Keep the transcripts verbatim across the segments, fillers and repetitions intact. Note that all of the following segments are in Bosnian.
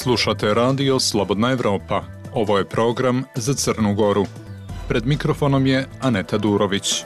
Slušate radio Slobodna Evropa. Ovo je program za Crnu Goru. Pred mikrofonom je Aneta Durović.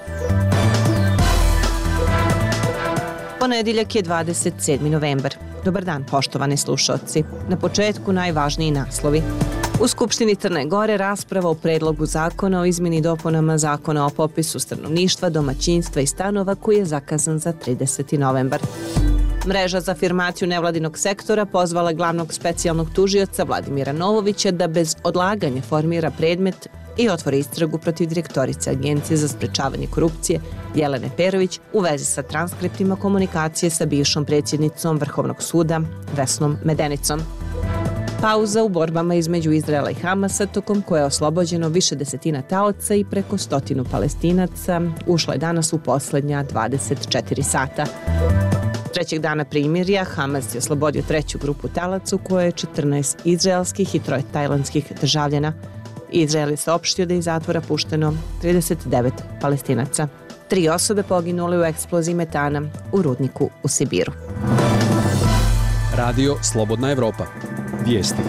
Ponedjeljak je dvadeset sedmi novembar. Dobar dan, poštovani slušalci. Na početku najvažniji naslovi. U Skupštini Crne Gore rasprava o predlogu zakona o izmjeni i dopunama zakona o popisu stanovništva, domaćinstva i stanova koji je zakazan za trideseti novembar. Mreža za afirmaciju nevladinog sektora pozvala glavnog specijalnog tužioca Vladimira Novovića da bez odlaganja formira predmet i otvori istragu protiv direktorice Agencije za sprečavanje korupcije Jelene Perović u vezi sa transkriptima komunikacije sa bivšom predsjednicom Vrhovnog suda Vesnom Medenicom. Pauza u borbama između Izraela i Hamasa, tokom koje je oslobođeno više desetina taoca i preko stotinu Palestinaca, ušla je danas u posljednja dvadeset četiri sata. Trećeg dana primirja Hamas je oslobodio treću grupu talaca u kojoj je četrnaest izraelskih i troje tajlandskih državljana. Izrael je saopštio da je iz zatvora pušteno trideset devet Palestinaca. Tri osobe poginule u eksploziji metana u rudniku u Sibiru. Radio Slobodna Evropa. Vijesti.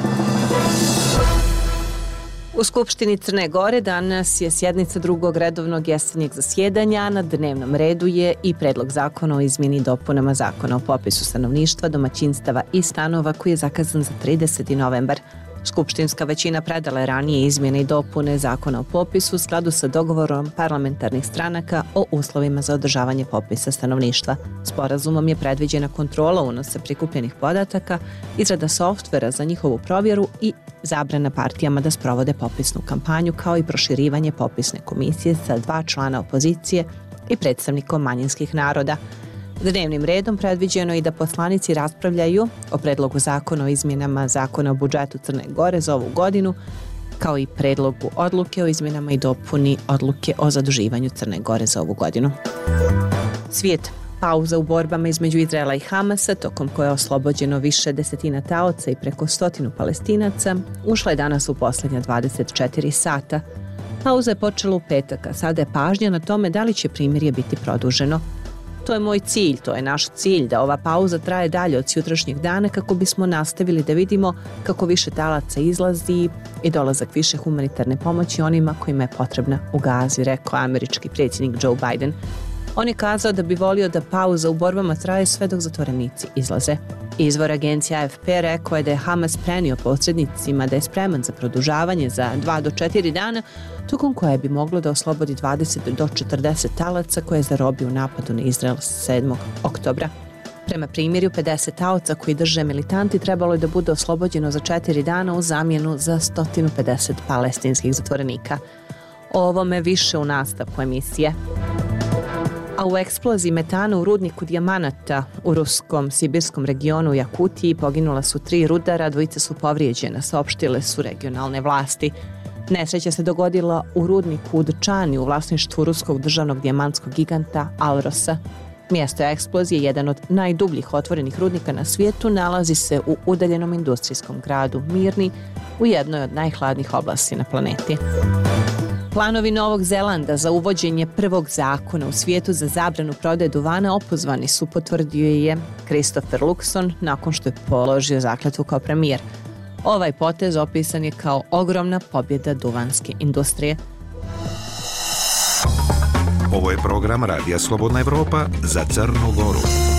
U Skupštini Crne Gore danas je sjednica drugog redovnog jesenjeg zasjedanja, a na dnevnom redu je i predlog zakona o izmjeni i dopunama zakona o popisu stanovništva, domaćinstava i stanova koji je zakazan za trideseti novembar. Skupštinska većina predala je ranije izmjene i dopune zakona o popisu u skladu sa dogovorom parlamentarnih stranaka o uslovima za održavanje popisa stanovništva. Sporazumom je predviđena kontrola unosa prikupljenih podataka, izrada softvera za njihovu provjeru i zabrana partijama da sprovode popisnu kampanju, kao i proširivanje popisne komisije sa dva člana opozicije i predstavnikom manjinskih naroda. Dnevnim redom predviđeno je i da poslanici raspravljaju o predlogu zakona o izmjenama zakona o budžetu Crne Gore za ovu godinu, kao i predlogu odluke o izmjenama i dopuni odluke o zaduživanju Crne Gore za ovu godinu. Svijet. Pauza u borbama između Izraela i Hamasa, tokom koje je oslobođeno više desetina taoca i preko stotinu Palestinaca, ušla je danas u posljednja dvadeset četiri sata. Pauza je počela u petak, a sada je pažnja na tome da li će primirje biti produženo. To je moj cilj, to je naš cilj, da ova pauza traje dalje od sutrašnjeg dana kako bismo nastavili da vidimo kako više talaca izlazi i dolazak više humanitarne pomoći onima kojima je potrebna u Gazi, rekao američki predsjednik Joe Biden. On je kazao da bi volio da pauza u borbama traje sve dok zatvorenici izlaze. Izvor agencije A F P rekao je da je Hamas prenio posrednicima da je spreman za produžavanje za dva do četiri dana, tokom koje bi moglo da oslobodi dvadeset do četrdeset talaca koje je zarobio u napadu na Izrael sedmog oktobra. Prema primjerju, pedeset taoca koji drže militanti trebalo je da bude oslobođeno za četiri dana u zamjenu za sto pedeset palestinskih zatvorenika. O ovome više u nastavku emisije. A u eksploziji metana u rudniku dijamanata u ruskom sibirskom regionu Jakutiji poginula su tri rudara, dvojica su povrijeđena, saopštile su regionalne vlasti. Nesreća se dogodila u rudniku u Dčani u vlasništvu ruskog državnog dijamantskog giganta Alrosa. Mjesto eksplozije, jedan od najdubljih otvorenih rudnika na svijetu, nalazi se u udaljenom industrijskom gradu Mirni, u jednoj od najhladnijih oblasti na planeti. Planovi Novog Zelanda za uvođenje prvog zakona u svijetu za zabranu prodaje duvana opozvani su, potvrdio je Christopher Luxon nakon što je položio zakletvu kao premijer. Ovaj potez opisan je kao ogromna pobjeda duvanske industrije. Ovo je program Radija Slobodna Evropa za Crnu Goru.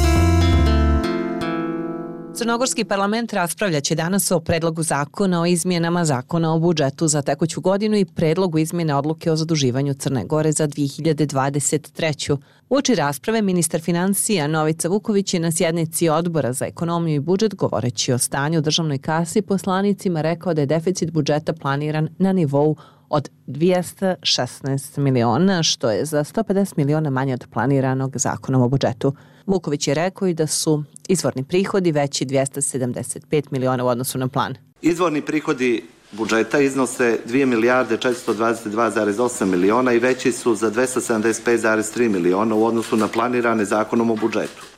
Crnogorski parlament raspravljaće danas o predlogu zakona o izmjenama zakona o budžetu za tekuću godinu i predlogu izmjene odluke o zaduživanju Crne Gore za dvije hiljade dvadeset treću. Uoči rasprave ministar financija Novica Vuković je na sjednici Odbora za ekonomiju i budžet, govoreći o stanju u državnoj kasi, poslanicima rekao da je deficit budžeta planiran na nivou od dvjesto šesnaest miliona, što je za sto pedeset miliona manje od planiranog zakonom o budžetu. Vuković je rekao i da su izvorni prihodi veći dvjesto sedamdeset pet miliona u odnosu na plan. Izvorni prihodi budžeta iznose dvije milijarde četiristo dvadeset dva zarez osam miliona i veći su za dvjesto sedamdeset pet zarez tri miliona u odnosu na planirane zakonom o budžetu.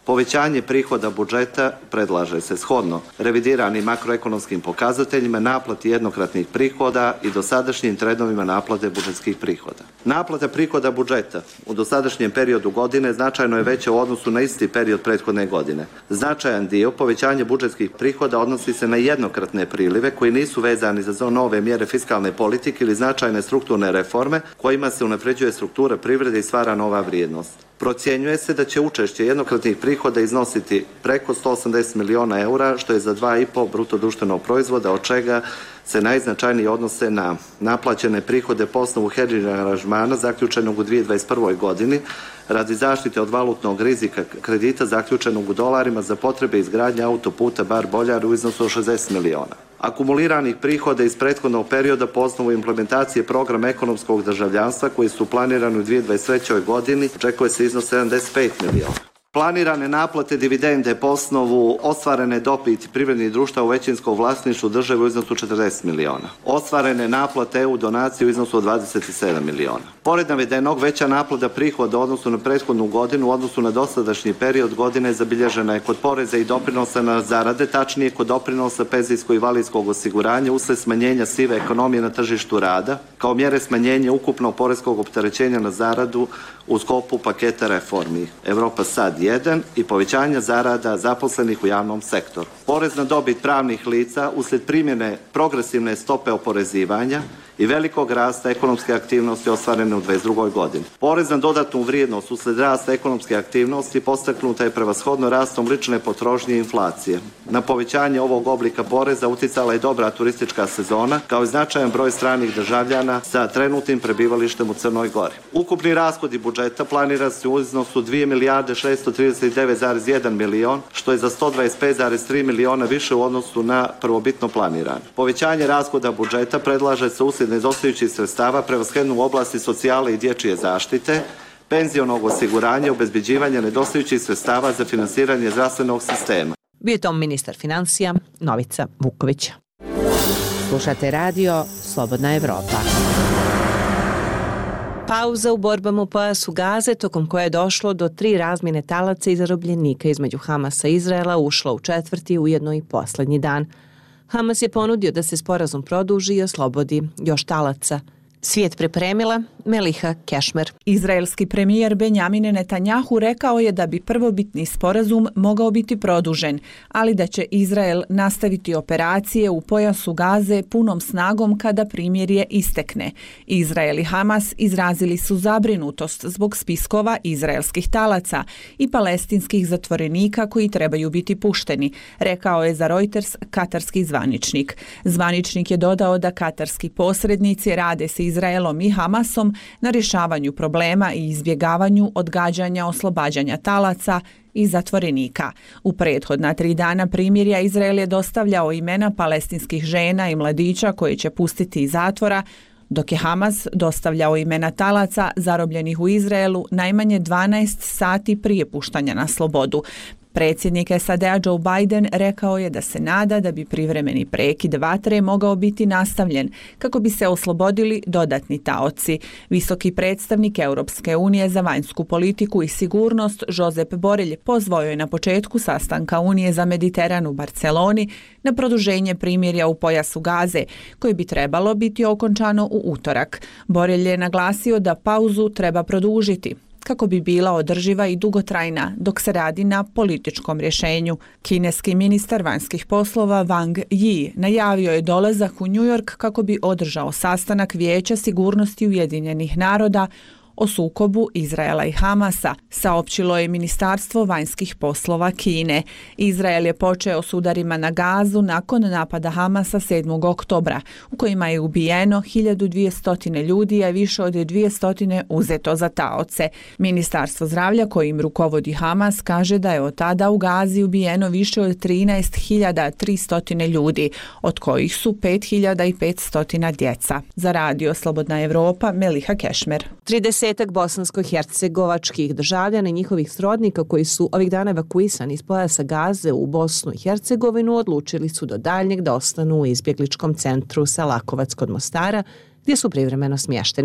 Povećanje prihoda budžeta predlaže se shodno revidiranim makroekonomskim pokazateljima, naplati jednokratnih prihoda i dosadašnjim trendovima naplate budžetskih prihoda. Naplata prihoda budžeta u dosadašnjem periodu godine značajno je veća u odnosu na isti period prethodne godine. Značajan dio povećanja budžetskih prihoda odnosi se na jednokratne prilive koji nisu vezani za nove mjere fiskalne politike ili značajne strukturne reforme kojima se unapređuje struktura privrede i stvara nova vrijednost. Procjenjuje se da će učešće jednokratnih prihoda iznositi preko sto osamdeset miliona eura, što je za dva i po bruto društvenog proizvoda, od čega se najznačajnije odnose na naplaćene prihode po osnovu hedžing aranžmana zaključenog u dvije hiljade dvadeset prvoj godini radi zaštite od valutnog rizika kredita zaključenog u dolarima za potrebe izgradnje autoputa Bar-Boljar u iznosu od šezdeset miliona. Akumuliranih prihoda iz prethodnog perioda po osnovu implementacije programa ekonomskog državljanstva koji su planirani u dvije hiljade dvadeset trećoj godini očekuje se iznos sedamdeset pet miliona. Planirane naplate dividende po osnovu ostvarene dobiti privrednih društava u većinskom vlasništvu države u iznosu četrdeset miliona. Ostvarene naplate E U donacije u iznosu od dvadeset sedam miliona. Pored navedenog, veća naplata prihoda u odnosu na prethodnu godinu u odnosu na dosadašnji period godine zabilježena je kod poreza i doprinosa na zarade, tačnije kod doprinosa penzijsko-invalidskog osiguranja usled smanjenja sive ekonomije na tržištu rada, kao mjere smanjenja ukupnog poreskog opterećenja na zaradu u sklopu paketa reformi Evropa sad jedan i povećanja zarada zaposlenih u javnom sektoru. Porez na dobit pravnih lica uslijed primjene progresivne stope oporezivanja i velikog rasta ekonomske aktivnosti ostvarene u dvadeset drugoj godini. Porez na dodatnu vrijednost uslijed rasta ekonomske aktivnosti postaknuta je prevashodno rastom lične potrošnje i inflacije. Na povećanje ovog oblika poreza uticala je dobra turistička sezona, kao i značajan broj stranih državljana sa trenutnim prebivalištem u Crnoj Gori. Ukupni rashodi budžeta planira se u iznosu dvije milijarde šesto trideset devet zarez jedan milion, što je za sto dvadeset pet zarez tri miliona više u odnosu na prvobitno planirano. Povećanje rashoda budžeta predlaže se uslijed nedostajućih sredstava prevashodno u oblasti socijale i dječje zaštite, penzionog osiguranja i obezbeđivanja nedostajućih sredstava za finansiranje zdravstvenog sistema. Bio je to ministar financija Novica Vuković. Slušate radio Slobodna Evropa. Pauza u borbama u pojasu Gaze, tokom koje je došlo do tri razmjene talaca i zarobljenika između Hamasa i Izraela, ušla u četvrti, ujedno i posljednji dan. Hamas je ponudio da se sporazum produži i oslobodi još talaca. Svijet pripremila Meliha Kešmer. Izraelski premijer Benjamin Netanjahu rekao je da bi prvobitni sporazum mogao biti produžen, ali da će Izrael nastaviti operacije u pojasu Gaze punom snagom kada primirje istekne. Izrael i Hamas izrazili su zabrinutost zbog spiskova izraelskih talaca i palestinskih zatvorenika koji trebaju biti pušteni, rekao je za Reuters katarski zvaničnik. Zvaničnik je dodao da katarski posrednici rade se Izraelom i Hamasom na rješavanju problema i izbjegavanju odgađanja oslobađanja talaca i zatvorenika. U prethodna tri dana primirja Izrael je dostavljao imena palestinskih žena i mladića koje će pustiti iz zatvora, dok je Hamas dostavljao imena talaca zarobljenih u Izraelu najmanje dvanaest sati prije puštanja na slobodu. Predsjednik S A D-a Joe Biden rekao je da se nada da bi privremeni prekid vatre mogao biti nastavljen kako bi se oslobodili dodatni taoci. Visoki predstavnik Europske unije za vanjsku politiku i sigurnost Josep Borrell pozvao je na početku sastanka Unije za Mediteran u Barceloni na produženje primirja u pojasu Gaze, koje bi trebalo biti okončano u utorak. Borrell je naglasio da pauzu treba produžiti kako bi bila održiva i dugotrajna dok se radi na političkom rješenju. Kineski ministar vanjskih poslova Wang Yi najavio je dolazak u New York kako bi održao sastanak Vijeća sigurnosti Ujedinjenih naroda o sukobu Izraela i Hamasa, saopćilo je Ministarstvo vanjskih poslova Kine. Izrael je počeo s udarima na Gazu nakon napada Hamasa sedmog oktobra, u kojima je ubijeno hiljadu dvjesto ljudi, a više od dvjesto uzeto za taoce. Ministarstvo zdravlja kojim rukovodi Hamas kaže da je od tada u Gazi ubijeno više od trinaest hiljada tristo ljudi, od kojih su pet hiljada petsto djeca. Za radio Slobodna Evropa, Meliha Kešmer. tridesetak bosansko-hercegovačkih državljana i njihovih srodnika koji su ovih dana evakuisani iz pojasa Gaze u Bosnu i Hercegovinu odlučili su do daljnjeg da ostanu u izbjegličkom centru Salakovac kod Mostara, gdje su privremeno smješteni.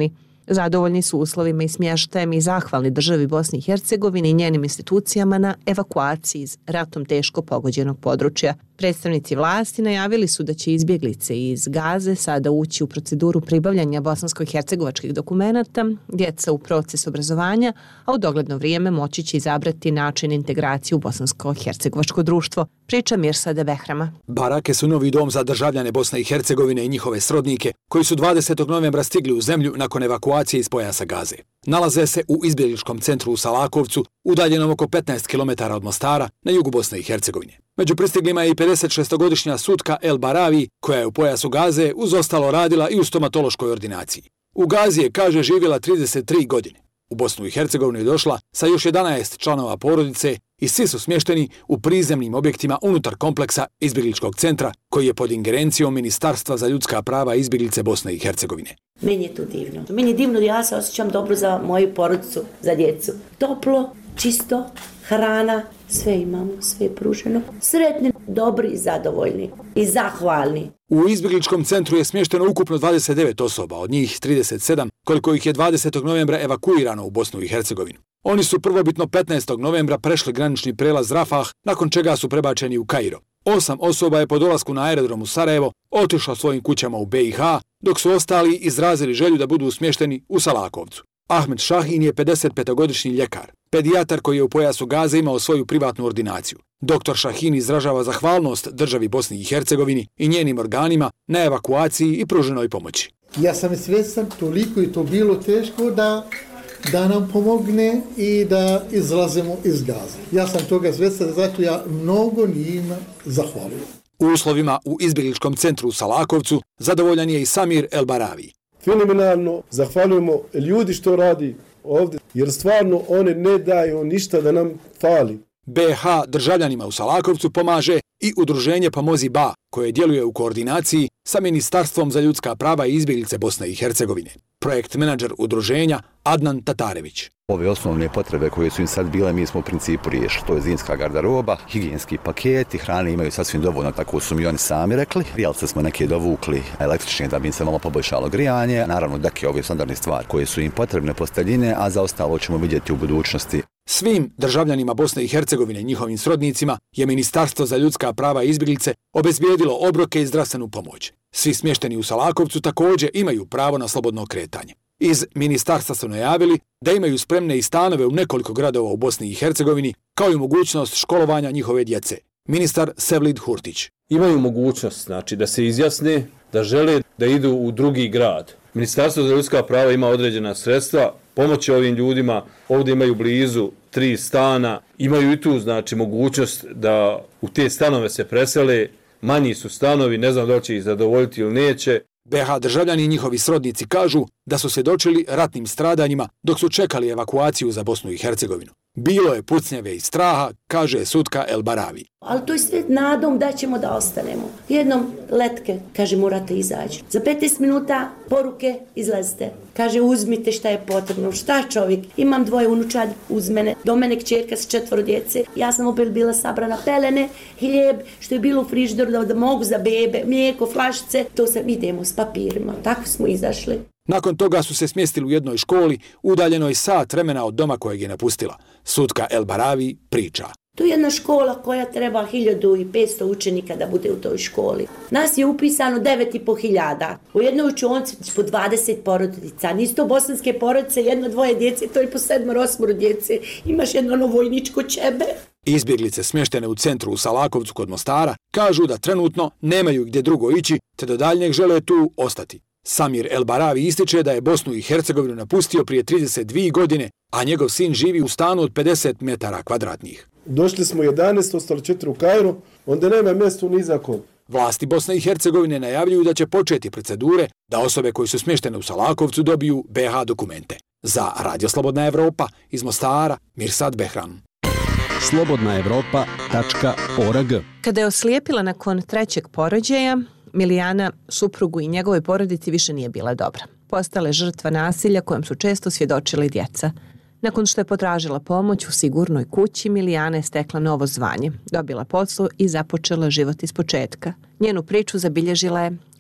Zadovoljni su uslovima i smještajem i zahvalni državi Bosne i Hercegovine i njenim institucijama na evakuaciji iz ratom teško pogođenog područja. Predstavnici vlasti najavili su da će izbjeglice iz Gaze sada ući u proceduru pribavljanja bosansko-hercegovačkih dokumenata, djeca u proces obrazovanja, a u dogledno vrijeme moći će izabrati način integracije u bosansko-hercegovačko društvo. Priča Mirsade Behrama. Barake su novi dom za državljane Bosne i Hercegovine i njihove srodnike, koji su dvadesetog novembra stigli u zemlju nakon evakuacije iz pojasa Gaze. Nalaze se u izbjegličkom centru u Salakovcu, udaljenom oko petnaest kilometara od Mostara, na jugu Bosne i Hercegovine. Među pristiglima je i pedesetšestogodišnja Sutka El Baravi, koja je u pojasu Gaze uz ostalo radila i u stomatološkoj ordinaciji. U Gazi je, kaže, živjela trideset tri godine. U Bosnu i Hercegovinu je došla sa još jedanaest članova porodice i svi su smješteni u prizemnim objektima unutar kompleksa izbjegličkog centra koji je pod ingerencijom Ministarstva za ljudska prava i izbjeglice Bosne i Hercegovine. Meni je to divno. Meni je divno da ja se osjećam dobro za moju porodicu, za djecu. Toplo, čisto, hrana, sve imamo, sve je pruženo. Sretni, dobri i zadovoljni i zahvalni. U izbjegličkom centru je smješteno ukupno dvadeset devet osoba, od njih trideset sedam, koliko ih je dvadesetog novembra evakuirano u Bosnu i Hercegovinu. Oni su prvobitno petnaestog novembra prešli granični prelaz Rafah, nakon čega su prebačeni u Kairo. Osam osoba je po dolasku na aerodrom u Sarajevo otišlo svojim kućama u be i ha, dok su ostali izrazili želju da budu smješteni u Salakovcu. Ahmed Šahin je pedesetpetogodišnji ljekar, pedijatar koji je u pojasu Gaze imao svoju privatnu ordinaciju. Doktor Šahin izražava zahvalnost državi Bosni i Hercegovini i njenim organima na evakuaciji i pruženoj pomoći. Ja sam svjestan toliko je to bilo teško da, da nam pomogne i da izlazimo iz Gaze. Ja sam toga svjestan, zato ja mnogo njima zahvaljujem. U uslovima u izbjegličkom centru u Salakovcu zadovoljan je i Samir El Baravi. Fenomenalno, zahvaljujemo ljudi što radi ovdje, jer stvarno one ne daju ništa da nam fali. be ha državljanima u Salakovcu pomaže i udruženje Pomozi Ba, koje djeluje u koordinaciji sa Ministarstvom za ljudska prava i izbjeglice Bosne i Hercegovine. Projekt menadžer udruženja Adnan Tatarević. Ove osnovne potrebe koje su im sad bile, mi smo u principu riješili. To je zimska garderoba, higijenski paketi, hrane imaju sasvim dovoljno, tako su mi oni sami rekli. Grijalce smo neke dovukli električne da bi im se malo poboljšalo grijanje. Naravno, dake ove standardne stvari koje su im potrebne, posteljine, a za ostalo ćemo vidjeti u budućnosti. Svim državljanima Bosne i Hercegovine i njihovim srodnicima je Ministarstvo za ljudska prava i izbjeglice obezbijedilo obroke i zdravstvenu pomoć. Svi smješteni u Salakovcu također imaju pravo na slobodno kretanje. Iz ministarstva su najavili da imaju spremne i stanove u nekoliko gradova u Bosni i Hercegovini, kao i mogućnost školovanja njihove djece. Ministar Sevlid Hurtić. Imaju mogućnost, znači, da se izjasne da žele da idu u drugi grad. Ministarstvo za ljudska prava ima određena sredstva, pomoći ovim ljudima, ovdje imaju blizu tri stana, imaju i tu, znači, mogućnost da u te stanove se presele, manji su stanovi, ne znam da li će ih zadovoljiti ili neće. be ha državljani i njihovi srodnici kažu da su svjedočili ratnim stradanjima dok su čekali evakuaciju za Bosnu i Hercegovinu. Bilo je pucnjave i straha, kaže Sutka El Baravi. Ali to je sve nadom da ćemo da ostanemo. Jednom letke, kaže, morate izaći. Za petnaest minuta poruke, izlazite. Kaže, uzmite šta je potrebno. Šta čovjek? Imam dvoje unučad uz mene. Do mene kćerka s četvoro djece. Ja sam opet bila sabrana pelene, hljeb, što je bilo u frižideru da, da mogu za bebe, mlijeko, flašice. To sam idemo s papirima. Tako smo izašli. Nakon toga su se smjestili u jednoj školi, udaljenoj sat vremena od doma kojeg je napustila. Sutka El Baravi priča. To je jedna škola koja treba hiljadu i petsto učenika da bude u toj školi. Nas je upisano devet i po hiljada. U jednoj učionci po dvadeset porodica. Nisu to bosanske porodice, jedno dvoje djece, to je po sedmoro osmoro djece. Imaš jedno ono vojničko čebe. Izbjeglice smještene u centru u Salakovcu kod Mostara kažu da trenutno nemaju gdje drugo ići, te do daljnjeg žele tu ostati. Samir El Baravi ističe da je Bosnu i Hercegovinu napustio prije trideset dvije godine, a njegov sin živi u stanu od pedeset metara kvadratnih. Došli smo jedanaest, ostali četiri u Kairu, onda nema mjesto ni za kod. Vlasti Bosne i Hercegovine najavljuju da će početi procedure da osobe koji su smještene u Salakovcu dobiju be ha dokumente. Za Radio Slobodna Evropa iz Mostara, Mirsad Behram. slobodna evropa tačka org. Kada je oslijepila nakon trećeg porođaja, Milijana, suprugu i njegove porodici više nije bila dobra. Postala je žrtva nasilja kojem su često svjedočili djeca. Nakon što je potražila pomoć u sigurnoj kući, Milijana je stekla novo zvanje, dobila posao i započela život ispočetka. Njenu priču zabilježila je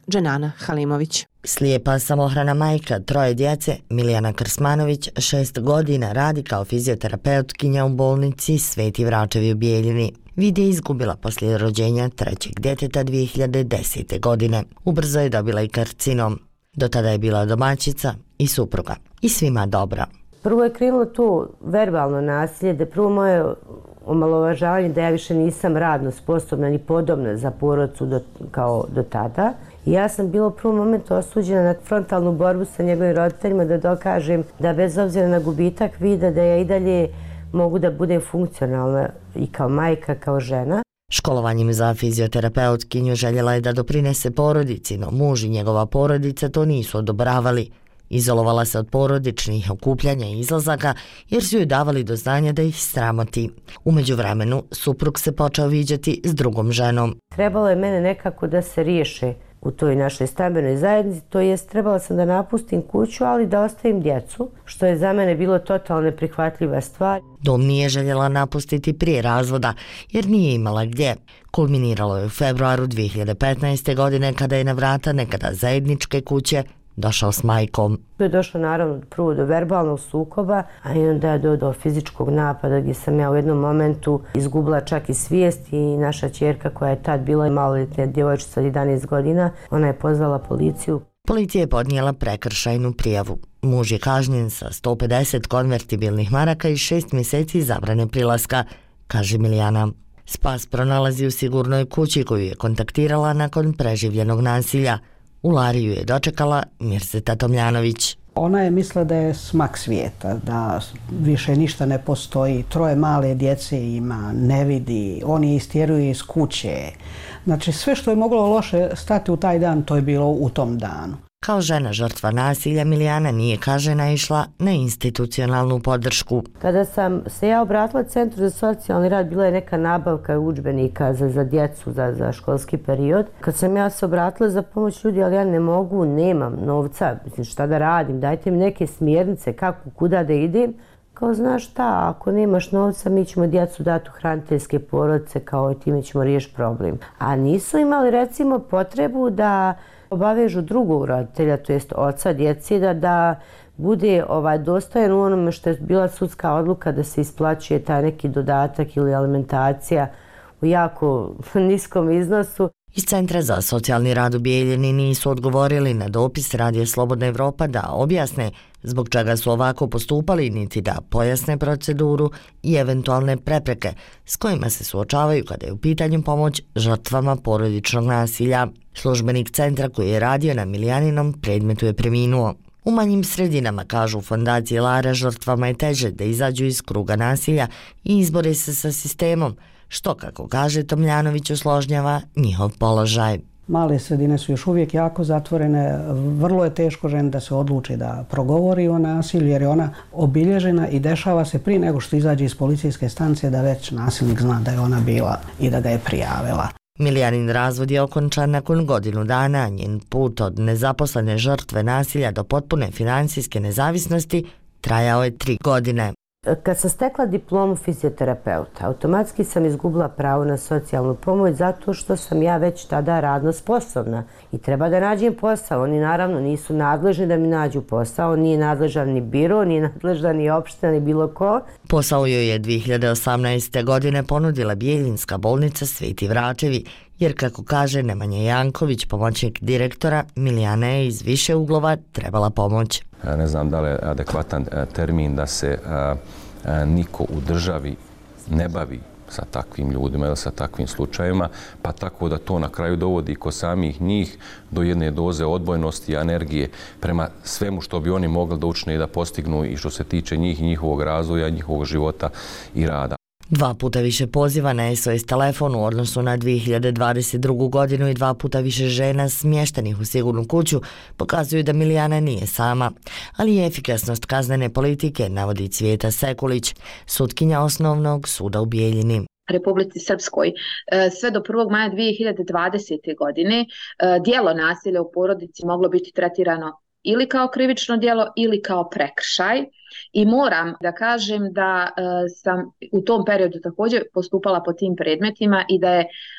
Dženana Halimović. Slijepa samohrana majka troje djece, Milijana Krsmanović, šest godina radi kao fizioterapeutkinja u bolnici Sveti Vračevi u Bijeljini. Vid je izgubila poslije rođenja trećeg djeteta dvije hiljade desete. godine. Ubrzo je dobila i karcinom. Do tada je bila domaćica i supruga. I svima dobra. Prvo je krenulo to verbalno nasilje, da prvo moje omalovažavanje da ja više nisam radno sposobna ni podobna za porodcu do, kao do tada. I ja sam bila u prvom momentu osuđena na frontalnu borbu sa njegovim roditeljima da dokažem da bez obzira na gubitak vida da ja i dalje mogu da budem funkcionalna i kao majka, kao žena. Školovanjem za fizioterapeutkinju željela je da doprinese porodici, no muž i njegova porodica to nisu odobravali. Izolovala se od porodičnih okupljanja i izlazaka jer su joj davali do znanja da ih sramoti. U međuvremenu suprug se počeo viđati s drugom ženom. Trebalo je mene nekako da se riješe u toj našoj stambenoj zajednici, to jest trebala sam da napustim kuću, ali da ostavim djecu, što je za mene bilo totalno neprihvatljiva stvar. Dom nije željela napustiti prije razvoda jer nije imala gdje. Kulminiralo je u februaru dvije hiljade petnaeste. godine kada je na vrata nekada zajedničke kuće došao s majkom. To je došlo naravno prvo do verbalnog sukoba, a i onda do, do fizičkog napada gdje sam ja u jednom momentu izgubila čak i svijest i naša ćerka koja je tad bila maloljetna djevojčica od jedanaest godina, ona je pozvala policiju. Policija je podnijela prekršajnu prijavu. Muž je kažnjen sa sto pedeset konvertibilnih maraka i šest mjeseci zabrane prilaska, kaže Milijana. Spas pronalazi u sigurnoj kući koju je kontaktirala nakon preživljenog nasilja. U Lariju je dočekala Mirzeta Tomljanović. Ona je mislila da je smak svijeta, da više ništa ne postoji, troje male djece ima, ne vidi, on je istjeruje iz kuće. Znači sve što je moglo loše stati u taj dan, to je bilo u tom danu. Kao žena žrtva nasilja, Milijana nije, kaže, naišla na institucionalnu podršku. Kada sam se ja obratila Centru za socijalni rad, bila je neka nabavka udžbenika za, za djecu, za, za školski period. Kad sam ja se obratila za pomoć ljudi, ali ja ne mogu, nemam novca, mislim šta da radim, dajte mi neke smjernice kako, kuda da idem. Kao znaš šta, ako nemaš novca, mi ćemo djecu dati u hraniteljske porodice, kao i time ćemo riješiti problem. A nisu imali recimo potrebu da obavežu drugog roditelja, to jest oca djeci, da, da bude ovaj, dostojan u onome što je bila sudska odluka da se isplaćuje taj neki dodatak ili alimentacija u jako niskom iznosu. Iz Centra za socijalni rad u Bijeljini nisu odgovorili na dopis Radija Slobodna Evropa da objasne zbog čega su ovako postupali, niti da pojasne proceduru i eventualne prepreke s kojima se suočavaju kada je u pitanju pomoć žrtvama porodičnog nasilja. Službenik centra koji je radio na Milijaninom predmetu je preminuo. U manjim sredinama, kažu u fondaciji Lara, žrtvama je teže da izađu iz kruga nasilja i izbore se sa sistemom, što, kako kaže Tomljanović, usložnjava njihov položaj. Male sredine su još uvijek jako zatvorene, vrlo je teško ženi da se odluči da progovori o nasilju jer je ona obilježena i dešava se prije nego što izađe iz policijske stanice da već nasilnik zna da je ona bila i da ga je prijavila. Milijanin razvod je okončan nakon godinu dana, a njen put od nezaposlene žrtve nasilja do potpune financijske nezavisnosti trajao je tri godine. Kad sam stekla diplomu fizioterapeuta, automatski sam izgubila pravo na socijalnu pomoć zato što sam ja već tada radno sposobna i treba da nađem posao. Oni naravno nisu nadležni da mi nađu posao, nije nadležan ni biro, nije nadležan ni opština, ni bilo ko. Posao joj je dvije hiljade osamnaeste. godine ponudila Bijeljinska bolnica Sveti Vračevi, jer kako kaže Nemanja Janković, pomoćnik direktora, Milijana je iz više uglova trebala pomoć. Ne znam da li je adekvatan termin da se a, a, niko u državi ne bavi sa takvim ljudima ili sa takvim slučajevima, pa tako da to na kraju dovodi kod samih njih do jedne doze odbojnosti i energije prema svemu što bi oni mogli da učine i da postignu i što se tiče njih i njihovog razvoja, njihovog života i rada. Dva puta više poziva na S O S telefon u odnosu na dvije hiljade dvadeset drugu. godinu i dva puta više žena smještenih u sigurnu kuću pokazuju da Milijana nije sama, ali i efikasnost kaznene politike, navodi Cvijeta Sekulić, sutkinja Osnovnog suda u Bijeljini. Republici Srpskoj. Sve do prvog maja dvije hiljade dvadesete. godine djelo nasilja u porodici moglo biti tretirano ili kao krivično djelo ili kao prekršaj. I moram da kažem da e, sam u tom periodu također postupala po tim predmetima i da je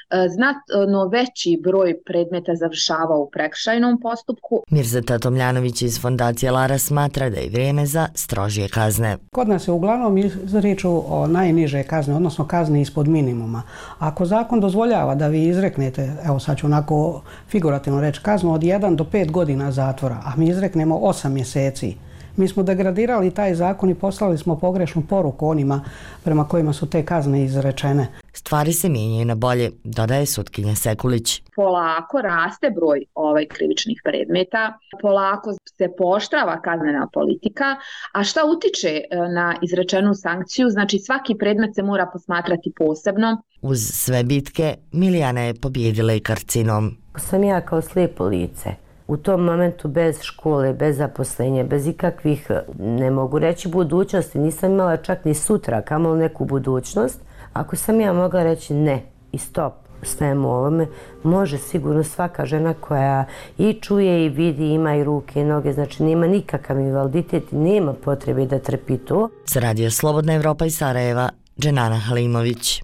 znatno veći broj predmeta završava u prekršajnom postupku. Mirzeta Tomljanović iz Fondacije Lara smatra da je vrijeme za strožije kazne. Kod nas je uglavnom izriču o najniže kazne, odnosno kazne ispod minimuma. Ako zakon dozvoljava da vi izreknete, evo sad ću onako figurativno reći, kaznu od jedan do pet godina zatvora, a mi izreknemo osam mjeseci, mi smo degradirali taj zakon i poslali smo pogrešnu poruku onima prema kojima su te kazne izrečene. Stvari se mijenjaju na bolje, dodaje sutkinja Sekulić. Polako raste broj ovaj krivičnih predmeta, polako se pooštrava kaznena politika, a šta utiče na izrečenu sankciju, znači svaki predmet se mora posmatrati posebno. Uz sve bitke, Milijana je pobijedila i karcinom. Sam ja kao slijepo lice. U tom momentu bez škole, bez zaposlenja, bez ikakvih, ne mogu reći budućnosti, nisam imala čak ni sutra, kamoli neku budućnost. Ako sam ja mogla reći ne i stop svemu ovome, može sigurno svaka žena koja i čuje i vidi, ima i ruke i noge, znači nema nikakav invaliditet i nema potrebe da trpi to. Za Radio Slobodna Evropa iz Sarajeva, Dženana Halimović.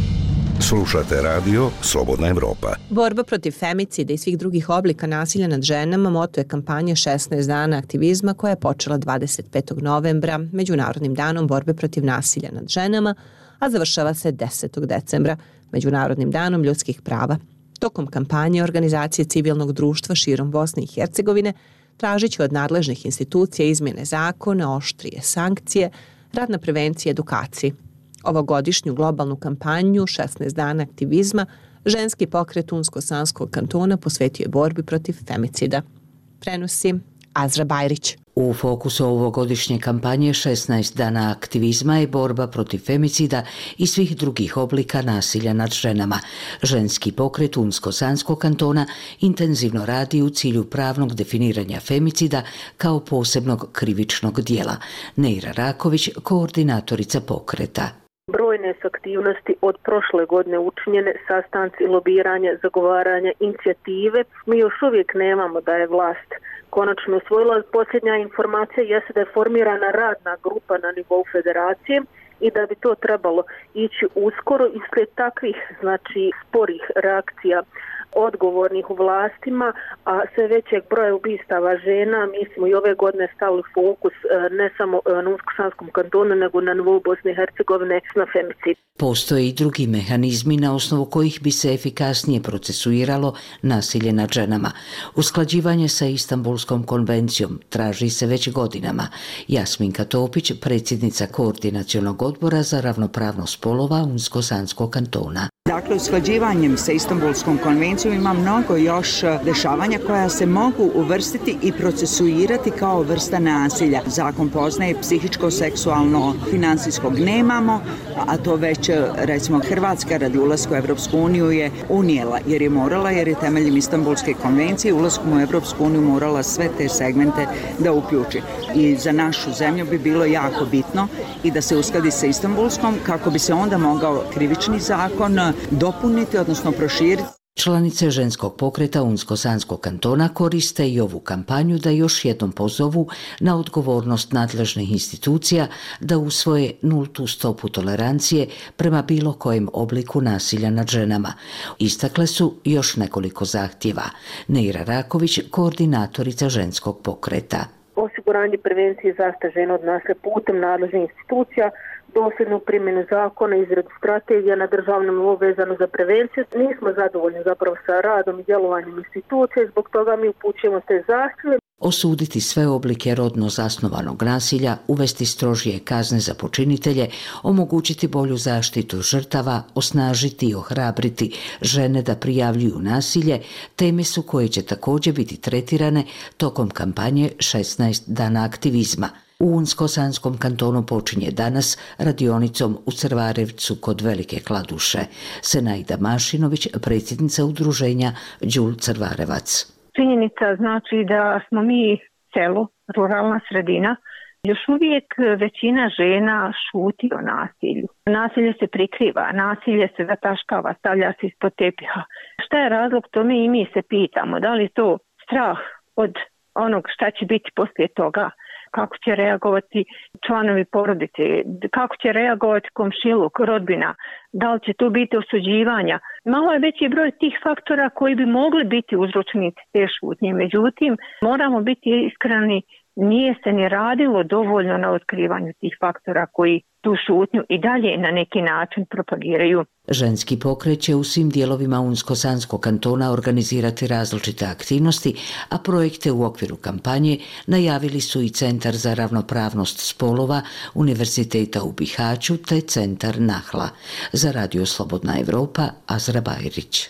Slušate radio Slobodna Evropa. Borba protiv femicida i svih drugih oblika nasilja nad ženama moto je kampanje šesnaest dana aktivizma koja je počela dvadeset petog novembra, Međunarodnim danom borbe protiv nasilja nad ženama, a završava se desetog decembra, Međunarodnim danom ljudskih prava. Tokom kampanje organizacije civilnog društva širom Bosne i Hercegovine tražiće od nadležnih institucija izmjene zakona, oštrije sankcije, rad na prevenciji i edukaciji. Ovogodišnju globalnu kampanju šesnaest dana aktivizma ženski pokret Unsko-Sanskog kantona posvetio je borbi protiv femicida. Prenosi Azra Bajrić. U fokusu ovogodišnje kampanje šesnaest dana aktivizma je borba protiv femicida i svih drugih oblika nasilja nad ženama. Ženski pokret Unsko-Sanskog kantona intenzivno radi u cilju pravnog definiranja femicida kao posebnog krivičnog dijela. Neira Raković, koordinatorica pokreta. Brojne su aktivnosti od prošle godine učinjene, sastanci, lobiranja, zagovaranja, inicijative. Mi još uvijek nemamo da je vlast konačno usvojila. Posljednja informacija jeste da je formirana radna grupa na nivou federacije i da bi to trebalo ići uskoro i slijed takvih, znači, sporih reakcija odgovornih u vlastima, a sve većeg broja ubistava žena. Mi smo i ove godine stavili fokus ne samo na Unsko-Sanskom kantonu, nego na nivou Bosne i Hercegovine na femicid. Postoje i drugi mehanizmi na osnovu kojih bi se efikasnije procesuiralo nasilje nad ženama. Usklađivanje sa Istanbulskom konvencijom traži se već godinama. Jasminka Topić, predsjednica Koordinacionog odbora za ravnopravnost spolova Unsko-Sanskog kantona. Dakle, usklađivanjem sa Istanbulskom konvencijom ima mnogo još dešavanja koja se mogu uvrstiti i procesuirati kao vrsta nasilja. Zakon poznaje psihičko, seksualno, finansijskog nemamo, a to već, recimo, Hrvatska radi ulaska u Evropsku uniju je unijela, jer je morala, jer je temeljem Istanbulske konvencije ulaskom u Evropsku uniju morala sve te segmente da uključi. I za našu zemlju bi bilo jako bitno i da se uskladi sa Istanbulskom kako bi se onda mogao krivični zakon dopuniti, odnosno proširiti. Članice ženskog pokreta Unsko-Sanskog kantona koriste i ovu kampanju da još jednom pozovu na odgovornost nadležnih institucija da usvoje nultu stopu tolerancije prema bilo kojem obliku nasilja nad ženama. Istakle su još nekoliko zahtjeva. Neira Raković, koordinatorica ženskog pokreta. Osiguranje prevencije i zaštite žena od nasilja putem nadležnih institucija, dosljednu primjenu zakona, izradu strategija na državnom nivou vezano za prevenciju. Nismo zadovoljni zapravo sa radom i djelovanjem institucije, zbog toga mi upućujemo te zahtjeve. Osuditi sve oblike rodno zasnovanog nasilja, uvesti strožije kazne za počinitelje, omogućiti bolju zaštitu žrtava, osnažiti i ohrabriti žene da prijavljuju nasilje, teme su koje će također biti tretirane tokom kampanje šesnaest dana aktivizma. U Unsko-Sanskom kantonu počinje danas radionicom u Crvarevcu kod Velike Kladuše. Senaida Mašinović, predsjednica udruženja Đul Crvarevac. Činjenica znači da smo mi selo, ruralna sredina, još uvijek većina žena šuti o nasilju. Nasilje se prikriva, nasilje se zataškava, stavlja se ispod tepiha. Šta je razlog tome i mi se pitamo, da li to strah od onog šta će biti poslije toga, kako će reagovati članovi porodice, kako će reagovati komšiluk, rodbina, da li će tu biti osuđivanja. Malo je veći broj tih faktora koji bi mogli biti uzročnici te šutnje. Međutim, moramo biti iskreni, nije se ni radilo dovoljno na otkrivanju tih faktora koji tu šutnju i dalje na neki način propagiraju. Ženski pokret će u svim dijelovima Unsko-Sanskog kantona organizirati različite aktivnosti, a projekte u okviru kampanje najavili su i Centar za ravnopravnost spolova Univerziteta u Bihaću te Centar Nahla. Za Radio Slobodna Evropa, Azra Bajrić.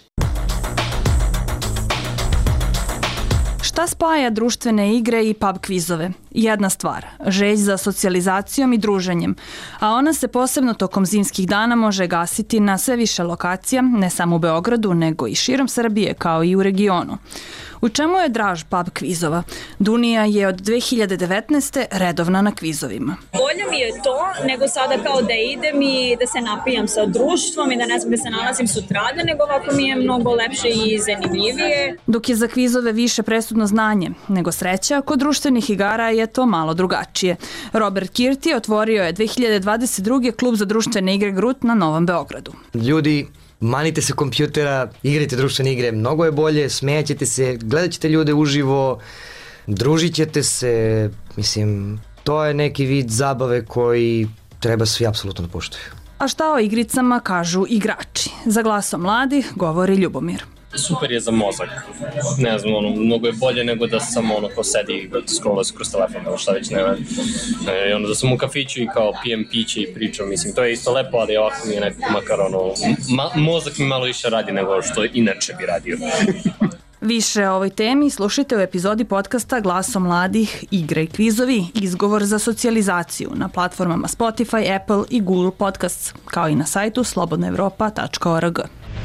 Šta spaja društvene igre i pub kvizove? Jedna stvar, želj za socijalizacijom i druženjem, a ona se posebno tokom zimskih dana može gasiti na sve više lokacija, ne samo u Beogradu, nego i širom Srbije, kao i u regionu. U čemu je draž pub kvizova? Dunija je od dve hiljade devetnaeste. redovna na kvizovima. Bolje mi je to nego sada kao da idem i da se napijam sa društvom i da ne znam da se nalazim sutradan, nego ovako mi je mnogo lepše i zanimljivije. Dok je za kvizove više presudno znanje nego sreća, kod društvenih igara je to malo drugačije. Robert Kirti otvorio je dve hiljade dvadeset druge klub za društvene igre Grut na Novom Beogradu. Ljudi, manite se kompjutera, igrajte društvene igre, mnogo je bolje, smejaćete se, gledat ćete ljude uživo, družit ćete se, mislim, to je neki vid zabave koji treba svi apsolutno da poštuju. A šta o igricama kažu igrači? Za Glasom mladih govori Ljubomir. Super je za mozak. Ne znam, ono, mnogo je bolje nego da sam ono ko sedi i scrolla kroz telefon, ili šta već ne radi. E, ono, da sam u kafiću i kao pijem piće i pričam, mislim, to je isto lepo, ali ovako mi je nekako makar ono, ma, mozak mi malo više radi nego što inače bi radio. Više o ovoj temi slušajte u epizodi podcasta Glasom mladih, igre i kvizovi, izgovor za socijalizaciju na platformama Spotify, Apple i Google Podcasts, kao i na sajtu slobodna evropa tačka org.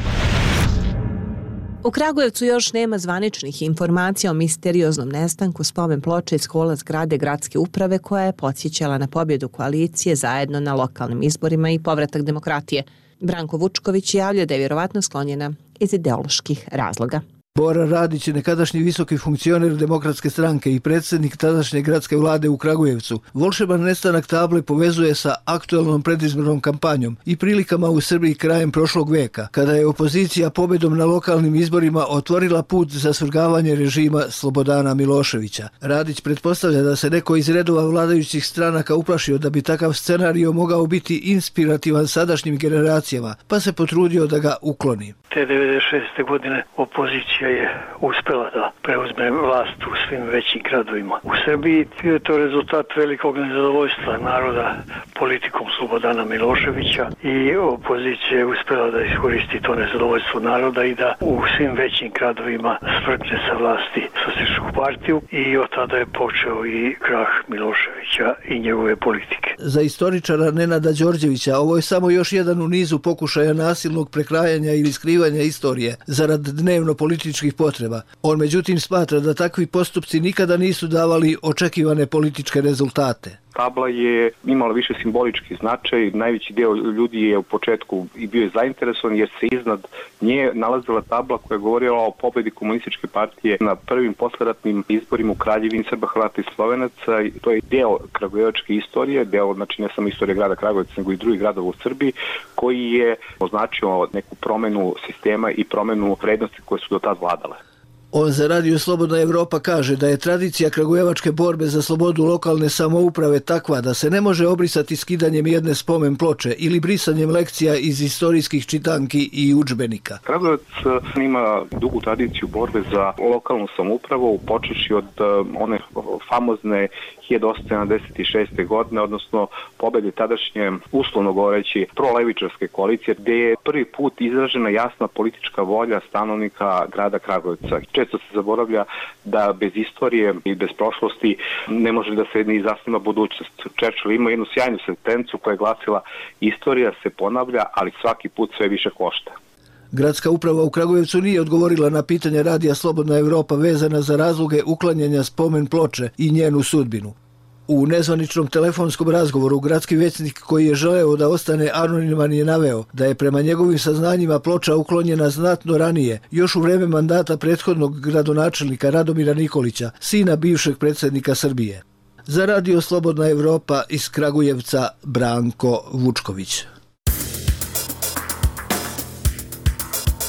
U Kragujevcu još nema zvaničnih informacija o misterioznom nestanku spomen ploče iz hola zgrade gradske uprave koja je podsjećala na pobjedu koalicije zajedno na lokalnim izborima i povratak demokratije. Branko Vučković javlja da je vjerovatno sklonjena iz ideoloških razloga. Bora Radić je nekadašnji visoki funkcioner Demokratske stranke i predsjednik tadašnje gradske vlade u Kragujevcu. Volšeban nestanak table povezuje sa aktualnom predizbornom kampanjom i prilikama u Srbiji krajem prošlog veka, kada je opozicija pobjedom na lokalnim izborima otvorila put za svrgavanje režima Slobodana Miloševića. Radić pretpostavlja da se neko iz redova vladajućih stranaka uplašio da bi takav scenario mogao biti inspirativan sadašnjim generacijama, pa se potrudio da ga ukloni. Te devedeset šeste. godine opozicija je uspela da preuzme vlast u svim većim gradovima. U Srbiji je to rezultat velikog nezadovoljstva naroda politikom Slobodana Miloševića i opozicija je uspela da iskoristi to nezadovoljstvo naroda i da u svim većim gradovima svrgne sa vlasti Socijalističku partiju i od tada je počeo i krah Miloševića i njegove politike. Za istoričara Nenada Đorđevića ovo je samo još jedan u nizu pokušaja nasilnog prekrajanja ili skrivanja istorije zarad dnevno političkih potreba. On međutim smatra da takvi postupci nikada nisu davali očekivane političke rezultate. Tabla je imala više simbolički značaj, najveći deo ljudi je u početku i bio je zainteresovan jer se iznad nje nalazila tabla koja je govorila o pobedi komunističke partije na prvim posleratnim izborima u Kraljevini Srba, Hrvata i Slovenaca. To je deo kragujevačke istorije, deo, znači ne samo istorije grada Kragujevca, nego i drugih gradova u Srbiji, koji je označio neku promenu sistema i promenu vrednosti koje su do tad vladale. On za Radio Slobodna Evropa kaže da je tradicija kragujevačke borbe za slobodu lokalne samouprave takva da se ne može obrisati skidanjem jedne spomen ploče ili brisanjem lekcija iz istorijskih čitanki i udžbenika. Kragujevac ima dugu tradiciju borbe za lokalnu samoupravu, počeši od one famozne hiljadu osamsto sedamdeset šeste. godine, odnosno pobjede tadašnje, uslovno govoreći, prolevičarske koalicije, gdje je prvi put izražena jasna politička volja stanovnika grada Kragujevca. Često se zaboravlja da bez istorije i bez prošlosti ne može da se ni zasniva budućnost. Churchill ima jednu sjajnu sentencu koja je glasila: istorija se ponavlja, ali svaki put sve više košta. Gradska uprava u Kragujevcu nije odgovorila na pitanje Radija Slobodna Evropa vezana za razloge uklanjanja spomen ploče i njenu sudbinu. U nezvaničnom telefonskom razgovoru gradski većnik koji je želeo da ostane anoniman je naveo da je prema njegovim saznanjima ploča uklonjena znatno ranije, još u vreme mandata prethodnog gradonačelnika Radomira Nikolića, sina bivšeg predsjednika Srbije. Za Radio Slobodna Evropa iz Kragujevca, Branko Vučković.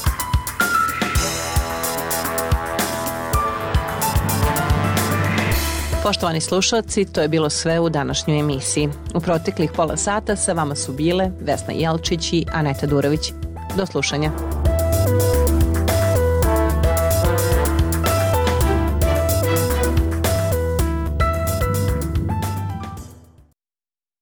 Poštovani slušalci, to je bilo sve u današnjoj emisiji. U proteklih pola sata sa vama su bile Vesna Jelčić i Aneta Durović. Do slušanja.